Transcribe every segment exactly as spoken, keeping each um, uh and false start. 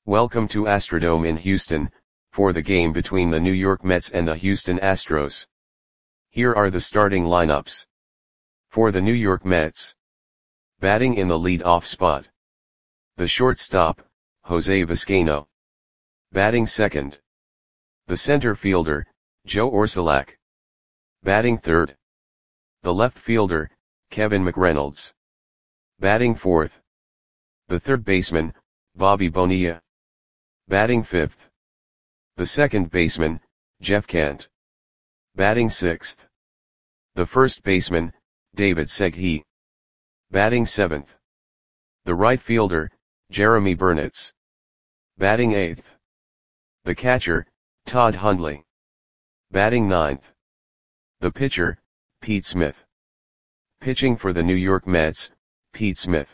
Welcome to Astrodome in Houston, for the game between the New York Mets and the Houston Astros. Here are the starting lineups. For the New York Mets. Batting in the lead-off spot. The shortstop, Jose Vizcaino. Batting second. The center fielder, Joe Orsulak. Batting third. The left fielder, Kevin McReynolds. Batting fourth. The third baseman, Bobby Bonilla. Batting fifth. The second baseman, Jeff Kent. Batting sixth. The first baseman, David Segui. Batting seventh. The right fielder, Jeremy Burnitz. Batting eighth. The catcher, Todd Hundley. Batting ninth. The pitcher, Pete Smith. Pitching for the New York Mets, Pete Smith.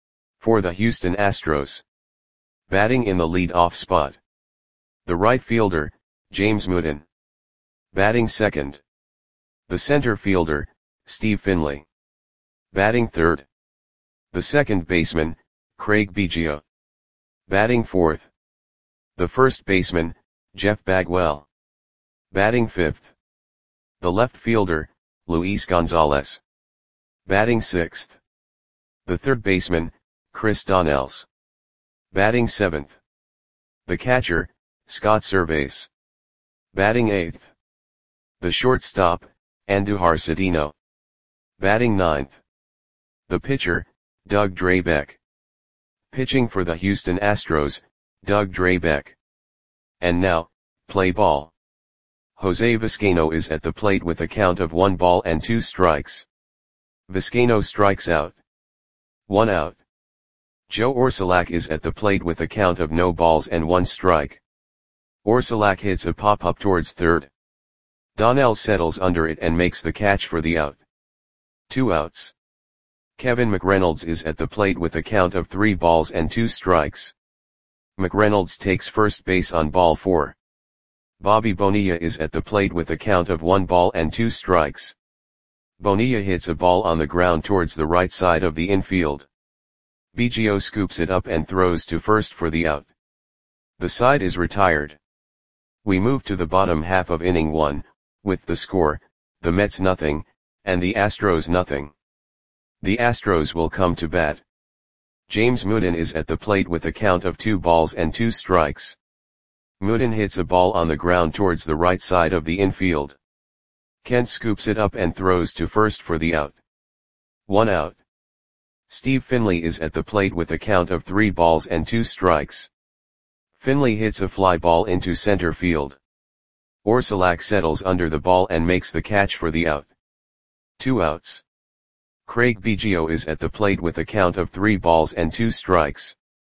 For the Houston Astros. Batting in the lead-off spot. The right fielder, James Mooden. Batting second. The center fielder, Steve Finley. Batting third. The second baseman, Craig Biggio. Batting fourth. The first baseman, Jeff Bagwell. Batting fifth. The left fielder, Luis Gonzalez. Batting sixth. The third baseman, Chris Donnells. Batting seventh. The catcher, Scott Servais. Batting eighth. The shortstop, Andujar Cedeno. Batting ninth. The pitcher, Doug Drabek. Pitching for the Houston Astros, Doug Drabek. And now, play ball. Jose Vizcaino is at the plate with a count of one ball and two strikes. Vizcaino strikes out. One out. Joe Orsulak is at the plate with a count of no balls and one strike. Orsulak hits a pop-up towards third. Donnells settles under it and makes the catch for the out. Two outs. Kevin McReynolds is at the plate with a count of three balls and two strikes. McReynolds takes first base on ball four. Bobby Bonilla is at the plate with a count of one ball and two strikes. Bonilla hits a ball on the ground towards the right side of the infield. Biggio scoops it up and throws to first for the out. The side is retired. We move to the bottom half of inning one, with the score, the Mets nothing, and the Astros nothing. The Astros will come to bat. James Mooden is at the plate with a count of two balls and two strikes. Mooden hits a ball on the ground towards the right side of the infield. Kent scoops it up and throws to first for the out. One out. Steve Finley is at the plate with a count of three balls and two strikes. Finley hits a fly ball into center field. Orsulak settles under the ball and makes the catch for the out. Two outs. Craig Biggio is at the plate with a count of three balls and two strikes.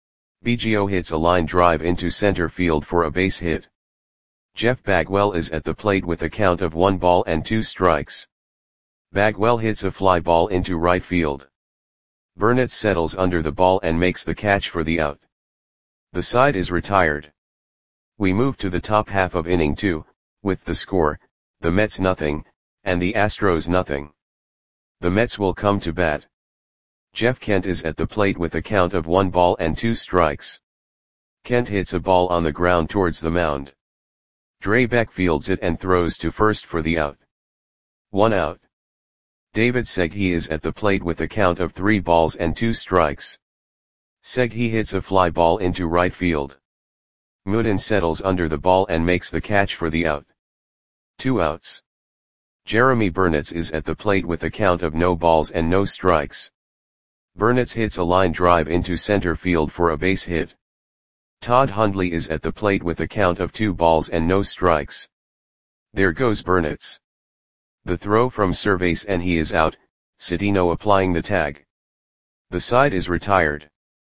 Biggio hits a line drive into center field for a base hit. Jeff Bagwell is at the plate with a count of one ball and two strikes. Bagwell hits a fly ball into right field. Burnitz settles under the ball and makes the catch for the out. The side is retired. We move to the top half of inning two, with the score, the Mets nothing, and the Astros nothing. The Mets will come to bat. Jeff Kent is at the plate with a count of one ball and two strikes. Kent hits a ball on the ground towards the mound. Drabek fields it and throws to first for the out. One out. David Segui is at the plate with a count of three balls and two strikes. Segui hits a fly ball into right field. Mooden settles under the ball and makes the catch for the out. Two outs. Jeremy Burnitz is at the plate with a count of no balls and no strikes. Burnitz hits a line drive into center field for a base hit. Todd Hundley is at the plate with a count of two balls and no strikes. There goes Burnitz. The throw from Servais and he is out, Cedeno applying the tag. The side is retired.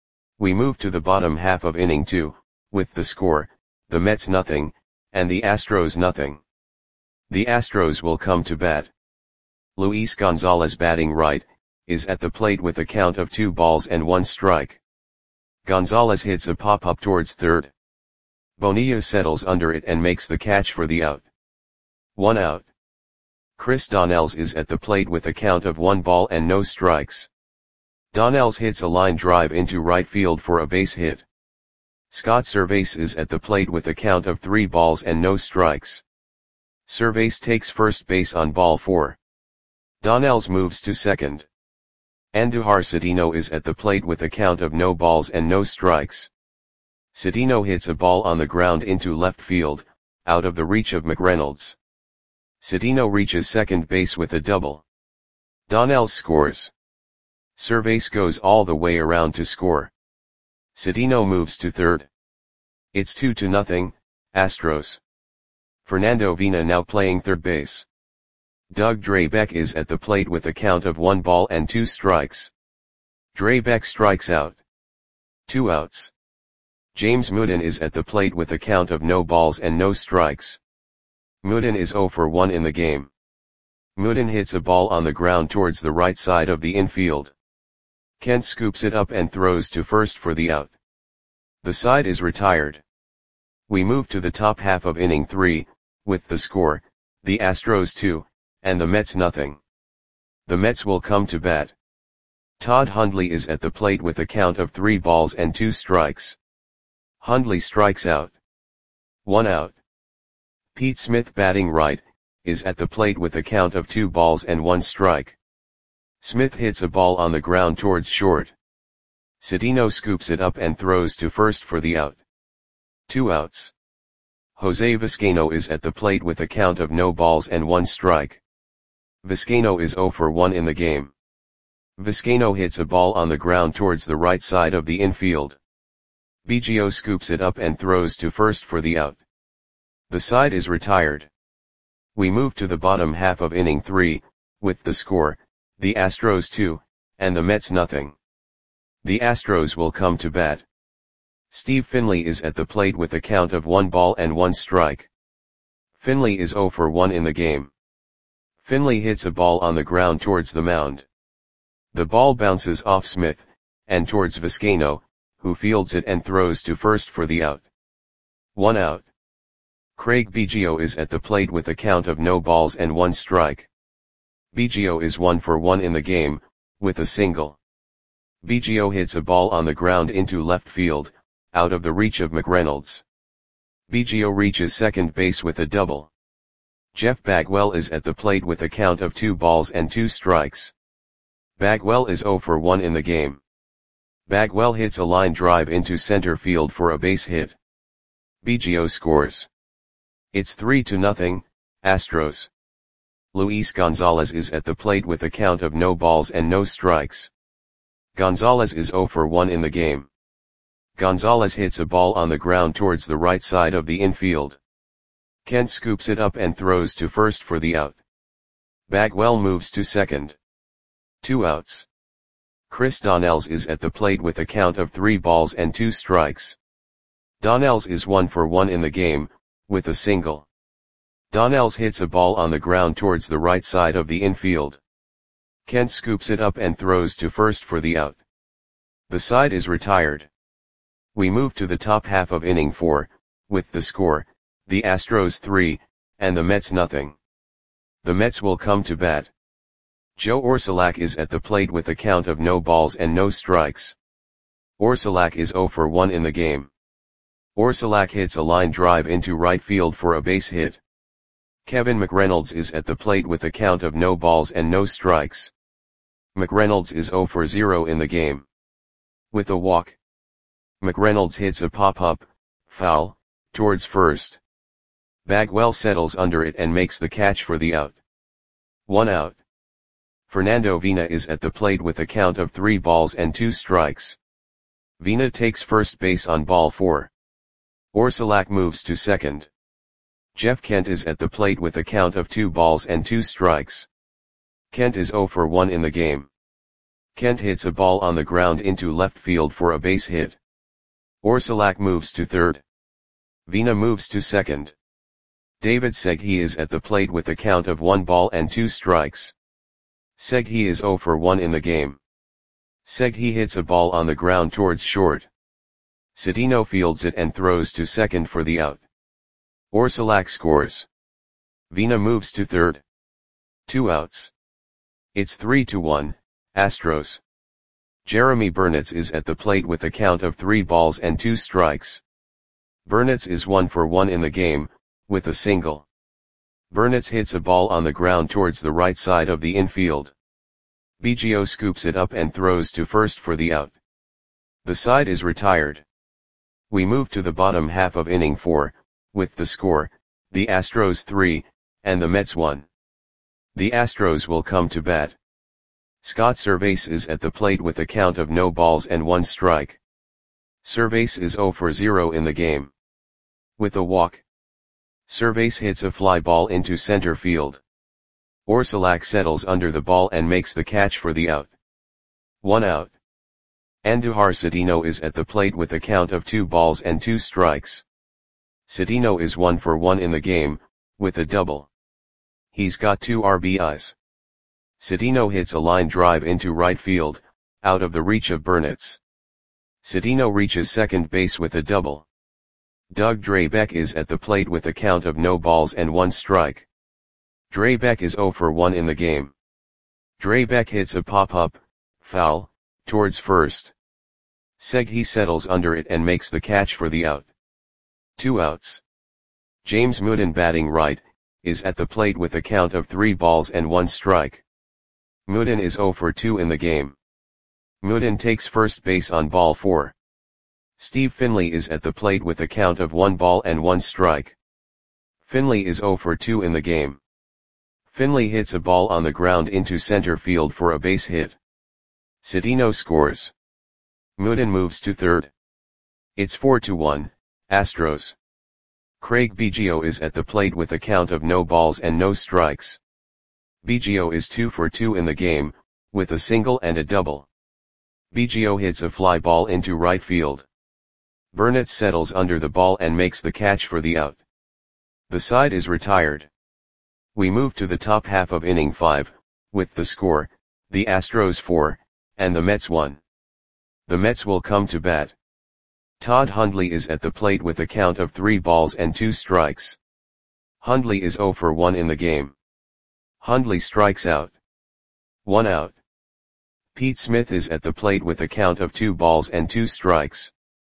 We move to the bottom half of inning two, with the score, the Mets nothing, and the Astros nothing. The Astros will come to bat. Luis Gonzalez batting right, is at the plate with a count of two balls and one strike. Gonzalez hits a pop-up towards third. Bonilla settles under it and makes the catch for the out. One out. Chris Donnells is at the plate with a count of one ball and no strikes. Donnells hits a line drive into right field for a base hit. Scott Servais is at the plate with a count of three balls and no strikes. Servais takes first base on ball four. Donnells moves to second. Andujar Cedeno is at the plate with a count of no balls and no strikes. Cedeno hits a ball on the ground into left field, out of the reach of McReynolds. Cedeno reaches second base with a double. Donnells scores. Servais goes all the way around to score. Cedeno moves to third. It's two to nothing, Astros. Fernando Vina now playing third base. Doug Drabek is at the plate with a count of one ball and two strikes. Drabek strikes out. Two outs. James Mooden is at the plate with a count of no balls and no strikes. Mooden is zero for one in the game. Mooden hits a ball on the ground towards the right side of the infield. Kent scoops it up and throws to first for the out. The side is retired. We move to the top half of inning three, with the score, the Astros two, and the Mets nothing. The Mets will come to bat. Todd Hundley is at the plate with a count of three balls and two strikes. Hundley strikes out. One out. Pete Smith, batting right, is at the plate with a count of two balls and one strike. Smith hits a ball on the ground towards short. Cedeno scoops it up and throws to first for the out. Two outs. Jose Vizcaino is at the plate with a count of no balls and one strike. Vizcaino is zero for one in the game. Vizcaino hits a ball on the ground towards the right side of the infield. Biggio scoops it up and throws to first for the out. The side is retired. We move to the bottom half of inning three, with the score, the Astros two, and the Mets nothing. The Astros will come to bat. Steve Finley is at the plate with a count of one ball and one strike. Finley is zero for one in the game. Finley hits a ball on the ground towards the mound. The ball bounces off Smith, and towards Vizcaino, who fields it and throws to first for the out. One out. Craig Biggio is at the plate with a count of no balls and one strike. Biggio is one for one in the game, with a single. Biggio hits a ball on the ground into left field, out of the reach of McReynolds. Biggio reaches second base with a double. Jeff Bagwell is at the plate with a count of two balls and two strikes. Bagwell is zero for one in the game. Bagwell hits a line drive into center field for a base hit. Biggio scores. It's three to nothing, Astros. Luis Gonzalez is at the plate with a count of no balls and no strikes. Gonzalez is zero for one in the game. Gonzalez hits a ball on the ground towards the right side of the infield. Kent scoops it up and throws to first for the out. Bagwell moves to second. Two outs. Chris Donnells is at the plate with a count of three balls and two strikes. Donnells is one for one in the game, with a single. Donnells hits a ball on the ground towards the right side of the infield. Kent scoops it up and throws to first for the out. The side is retired. We move to the top half of inning four, with the score, the Astros three, and the Mets nothing. The Mets will come to bat. Joe Orsulak is at the plate with a count of no balls and no strikes. Orsulak is zero for one in the game. Orsulak hits a line drive into right field for a base hit. Kevin McReynolds is at the plate with a count of no balls and no strikes. McReynolds is zero for zero in the game. With a walk. McReynolds hits a pop-up, foul, towards first. Bagwell settles under it and makes the catch for the out. One out. Fernando Vina is at the plate with a count of three balls and two strikes. Vina takes first base on ball four. Orsulak moves to second. Jeff Kent is at the plate with a count of two balls and two strikes. Kent is zero for one in the game. Kent hits a ball on the ground into left field for a base hit. Orsulak moves to third. Vina moves to second. David Segui is at the plate with a count of one ball and two strikes. Segui is zero for one in the game. Segui hits a ball on the ground towards short. Cedeno fields it and throws to second for the out. Orsulak scores. Vina moves to third. Two outs. It's three to one, Astros. Jeremy Burnitz is at the plate with a count of three balls and two strikes. Burnitz is one for one in the game, with a single. Burnitz hits a ball on the ground towards the right side of the infield. Biggio scoops it up and throws to first for the out. The side is retired. We move to the bottom half of inning four, with the score, the Astros three, and the Mets one. The Astros will come to bat. Scott Servais is at the plate with a count of no balls and one strike. Servais is zero for zero in the game. With a walk, Servais hits a fly ball into center field. Orsulak settles under the ball and makes the catch for the out. One out. Andujar Cedeno is at the plate with a count of two balls and two strikes. Cedeno is one for one in the game, with a double. He's got two R B Is. Cedeno hits a line drive into right field, out of the reach of Burnitz. Cedeno reaches second base with a double. Doug Drabek is at the plate with a count of no balls and one strike. Drabek is zero for one in the game. Drabek hits a pop-up, foul, towards first. Segui settles under it and makes the catch for the out. Two outs. James Mooden, batting right, is at the plate with a count of three balls and one strike. Mooden is zero for two in the game. Mooden takes first base on ball four. Steve Finley is at the plate with a count of one ball and one strike. Finley is zero for two in the game. Finley hits a ball on the ground into center field for a base hit. Cedeno scores. Mooden moves to third. It's four to one, Astros. Craig Biggio is at the plate with a count of no balls and no strikes. Biggio is two for two in the game, with a single and a double. Biggio hits a fly ball into right field. Burnitz settles under the ball and makes the catch for the out. The side is retired. We move to the top half of inning five, with the score, the Astros four, and the Mets one. The Mets will come to bat. Todd Hundley is at the plate with a count of three balls and two strikes. Hundley is zero for one in the game. Hundley strikes out. One out. Pete Smith is at the plate with a count of two balls and two strikes.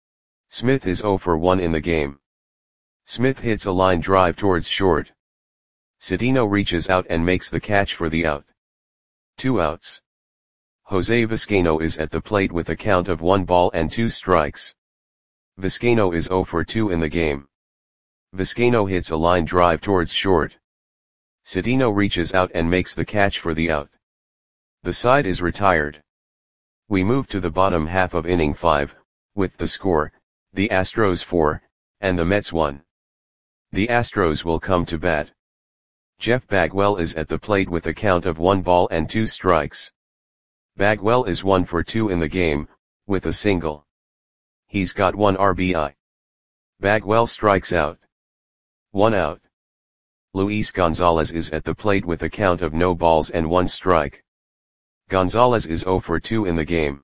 Smith is zero for one in the game. Smith hits a line drive towards short. Cedeno reaches out and makes the catch for the out. Two outs. Jose Vizcaino is at the plate with a count of one ball and two strikes. Vizcaino is zero for two in the game. Vizcaino hits a line drive towards short. Cedeno reaches out and makes the catch for the out. The side is retired. We move to the bottom half of inning five, with the score, the Astros four, and the Mets one. The Astros will come to bat. Jeff Bagwell is at the plate with a count of one ball and two strikes. Bagwell is one for two in the game, with a single. He's got one R B I. Bagwell strikes out. One out. Luis Gonzalez is at the plate with a count of no balls and one strike. Gonzalez is zero for two in the game.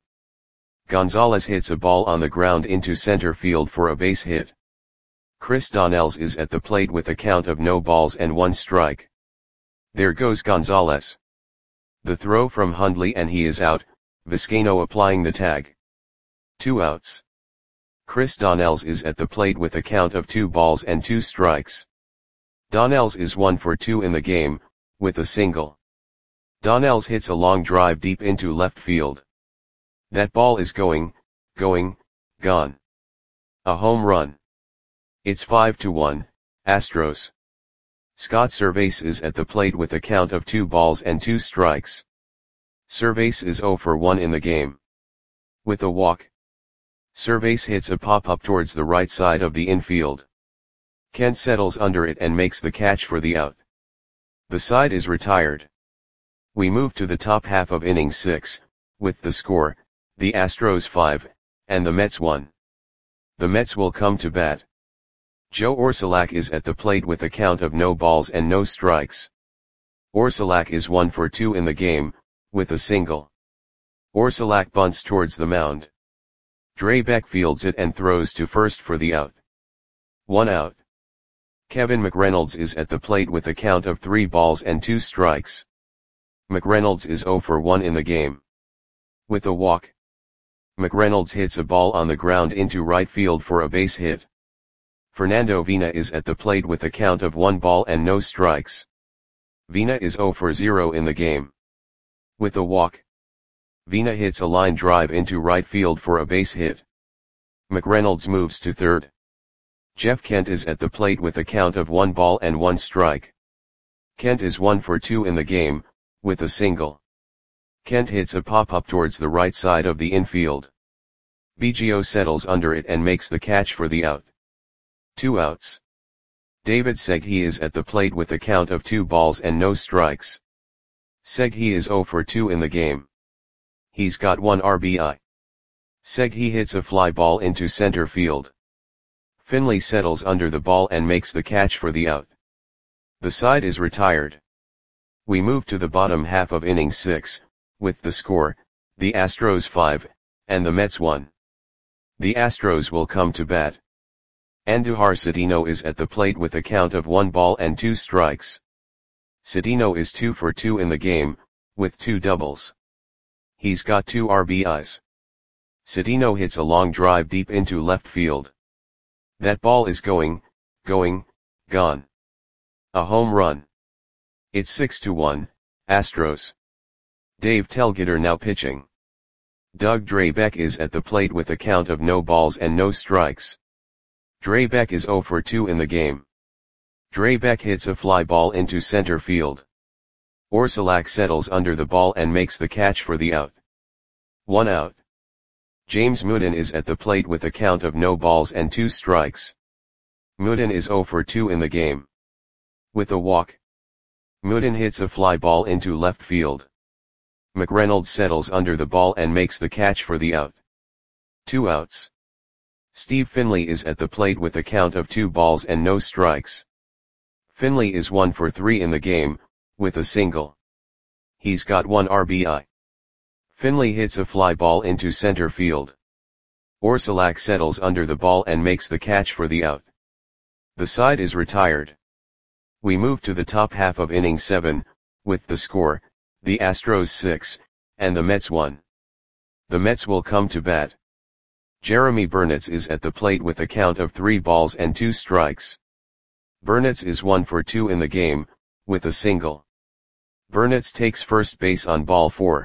Gonzalez hits a ball on the ground into center field for a base hit. Chris Donnells is at the plate with a count of no balls and one strike. There goes Gonzalez. The throw from Hundley and he is out, Vizcaino applying the tag. Two outs. Chris Donnells is at the plate with a count of two balls and two strikes. Donnells is one for two in the game, with a single. Donnells hits a long drive deep into left field. That ball is going, going, gone. A home run. It's five to one, Astros. Scott Servais is at the plate with a count of two balls and two strikes. Servais is zero for one in the game. With a walk, Servais hits a pop-up towards the right side of the infield. Kent settles under it and makes the catch for the out. The side is retired. We move to the top half of inning six, with the score, the Astros five, and the Mets one. The Mets will come to bat. Joe Orsulak is at the plate with a count of no balls and no strikes. Orsulak is one for two in the game, with a single. Orsulak bunts towards the mound. Drabek fields it and throws to first for the out. One out. Kevin McReynolds is at the plate with a count of three balls and two strikes. McReynolds is zero for one in the game. With a walk, McReynolds hits a ball on the ground into right field for a base hit. Fernando Vina is at the plate with a count of one ball and no strikes. Vina is zero for zero in the game. With a walk, Vina hits a line drive into right field for a base hit. McReynolds moves to third. Jeff Kent is at the plate with a count of one ball and one strike. Kent is one for two in the game, with a single. Kent hits a pop-up towards the right side of the infield. Biggio settles under it and makes the catch for the out. Two outs. David Segui is at the plate with a count of two balls and no strikes. Segui is zero for two in the game. He's got one R B I. Segui hits a fly ball into center field. Finley settles under the ball and makes the catch for the out. The side is retired. We move to the bottom half of inning six, with the score, the Astros five, and the Mets one. The Astros will come to bat. Andujar Cedeno is at the plate with a count of one ball and two strikes. Cedeno is two for two in the game, with two doubles. He's got two R B Is. Cedeno hits a long drive deep into left field. That ball is going, going, gone. A home run. It's six to one, Astros. Dave Telgeter now pitching. Doug Drabek is at the plate with a count of no balls and no strikes. Drabek is zero for two in the game. Drabek hits a fly ball into center field. Orsulak settles under the ball and makes the catch for the out. One out. James Mooden is at the plate with a count of no balls and two strikes. Mooden is zero for two in the game. With a walk, Mooden hits a fly ball into left field. McReynolds settles under the ball and makes the catch for the out. Two outs. Steve Finley is at the plate with a count of two balls and no strikes. Finley is one for three in the game, with a single. He's got one R B I. Finley hits a fly ball into center field. Orsulak settles under the ball and makes the catch for the out. The side is retired. We move to the top half of inning seven, with the score, the Astros six, and the Mets one. The Mets will come to bat. Jeremy Burnitz is at the plate with a count of three balls and two strikes. Burnitz is one for two in the game, with a single. Burnitz takes first base on ball four.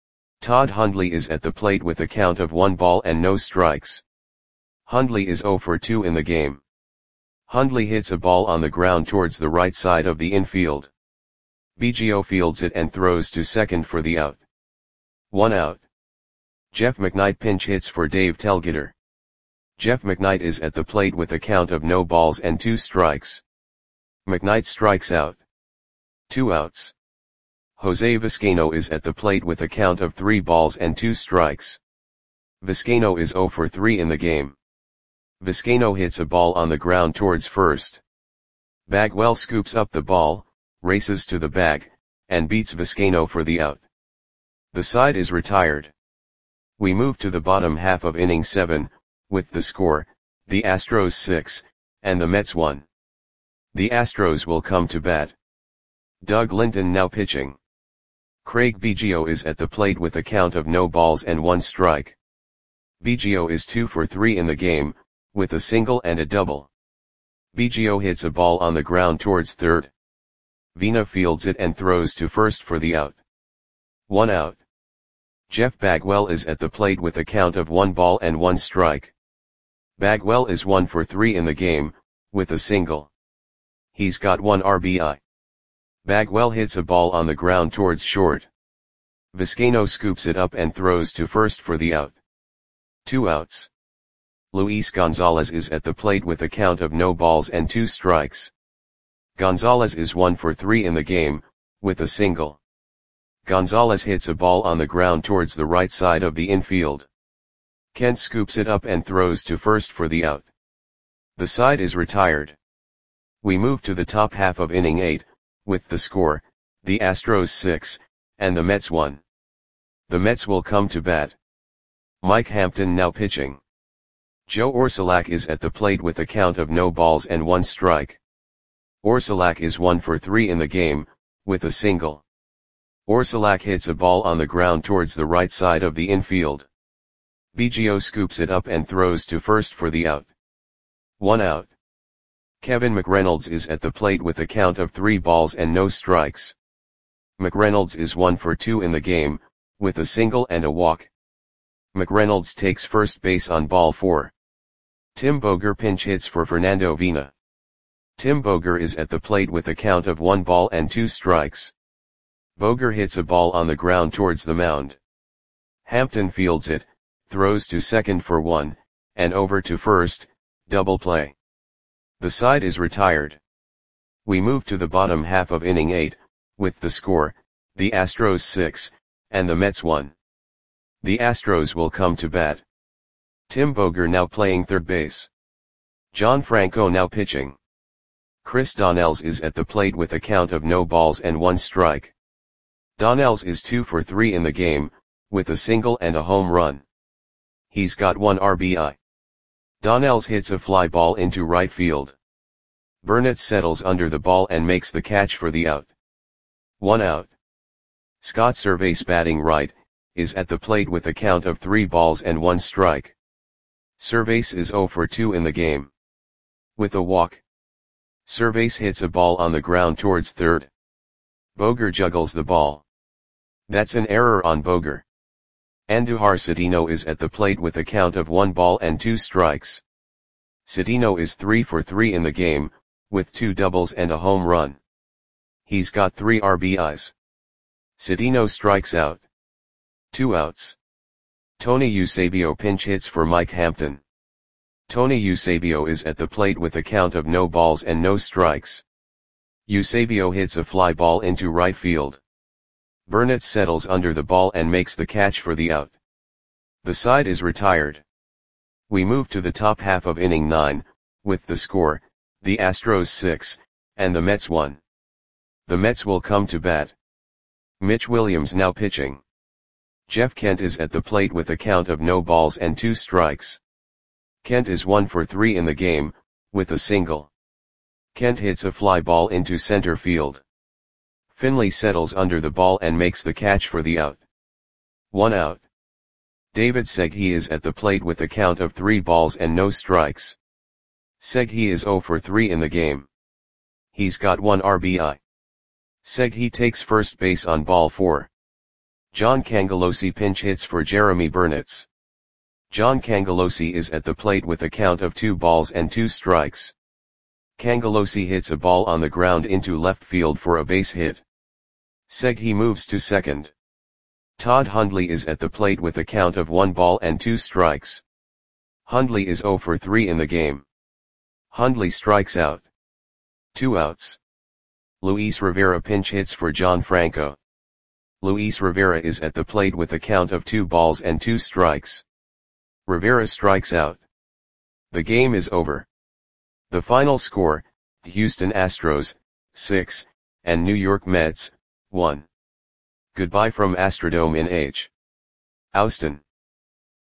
Todd Hundley is at the plate with a count of one ball and no strikes. Hundley is zero for two in the game. Hundley hits a ball on the ground towards the right side of the infield. Biggio fields it and throws to second for the out. One out. Jeff McKnight pinch hits for Dave Telgeter. Jeff McKnight is at the plate with a count of no balls and two strikes. McKnight strikes out. Two outs. Jose Vizcaino is at the plate with a count of three balls and two strikes. Vizcaino is zero for three in the game. Vizcaino hits a ball on the ground towards first. Bagwell scoops up the ball, races to the bag, and beats Vizcaino for the out. The side is retired. We move to the bottom half of inning seven, with the score, the Astros six, and the Mets one. The Astros will come to bat. Doug Linton now pitching. Craig Biggio is at the plate with a count of no balls and one strike. Biggio is two for three in the game, with a single and a double. Biggio hits a ball on the ground towards third. Vina fields it and throws to first for the out. One out. Jeff Bagwell is at the plate with a count of one ball and one strike. Bagwell is one for three in the game, with a single. He's got one R B I. Bagwell hits a ball on the ground towards short. Vizcaino scoops it up and throws to first for the out. Two outs. Luis Gonzalez is at the plate with a count of no balls and two strikes. Gonzalez is one for three in the game, with a single. Gonzalez hits a ball on the ground towards the right side of the infield. Kent scoops it up and throws to first for the out. The side is retired. We move to the top half of inning eight, with the score, the Astros six, and the Mets one. The Mets will come to bat. Mike Hampton now pitching. Joe Orsulak is at the plate with a count of no balls and one strike. Orsulak is one for three in the game, with a single. Orsulak hits a ball on the ground towards the right side of the infield. Biggio scoops it up and throws to first for the out. One out. Kevin McReynolds is at the plate with a count of three balls and no strikes. McReynolds is one for two in the game, with a single and a walk. McReynolds takes first base on ball four. Tim Boger pinch hits for Fernando Vina. Tim Boger is at the plate with a count of one ball and two strikes. Boger hits a ball on the ground towards the mound. Hampton fields it, throws to second for one, and over to first, double play. The side is retired. We move to the bottom half of inning eight, with the score, the Astros six, and the Mets one. The Astros will come to bat. Tim Boger now playing third base. John Franco now pitching. Chris Donnells is at the plate with a count of no balls and one strike. Donnells is two for three in the game, with a single and a home run. He's got one R B I. Donnells hits a fly ball into right field. Burnett settles under the ball and makes the catch for the out. One out. Scott Servais batting right, is at the plate with a count of three balls and one strike. Servais is zero for two in the game. With a walk. Servais hits a ball on the ground towards third. Boger juggles the ball. That's an error on Boger. Andujar Cedeno is at the plate with a count of one ball and two strikes. Cedeno is three for three in the game, with two doubles and a home run. He's got three R B Is. Cedeno strikes out. Two outs. Tony Eusebio pinch hits for Mike Hampton. Tony Eusebio is at the plate with a count of no balls and no strikes. Eusebio hits a fly ball into right field. Burnett settles under the ball and makes the catch for the out. The side is retired. We move to the top half of inning nine, with the score, the Astros six, and the Mets one. The Mets will come to bat. Mitch Williams now pitching. Jeff Kent is at the plate with a count of no balls and two strikes. Kent is one for three in the game, with a single. Kent hits a fly ball into center field. Finley settles under the ball and makes the catch for the out. One out. David Segui is at the plate with a count of three balls and no strikes. Segui is zero for three in the game. He's got one R B I. Segui takes first base on ball four. John Cangelosi pinch hits for Jeremy Burnett. John Cangelosi is at the plate with a count of two balls and two strikes. Cangelosi hits a ball on the ground into left field for a base hit. Segui moves to second. Todd Hundley is at the plate with a count of one ball and two strikes. Hundley is zero for three in the game. Hundley strikes out. Two outs. Luis Rivera pinch hits for John Franco. Luis Rivera is at the plate with a count of two balls and two strikes. Rivera strikes out. The game is over. The final score, Houston Astros, six, and New York Mets, one. Goodbye from Astrodome in H. Austin.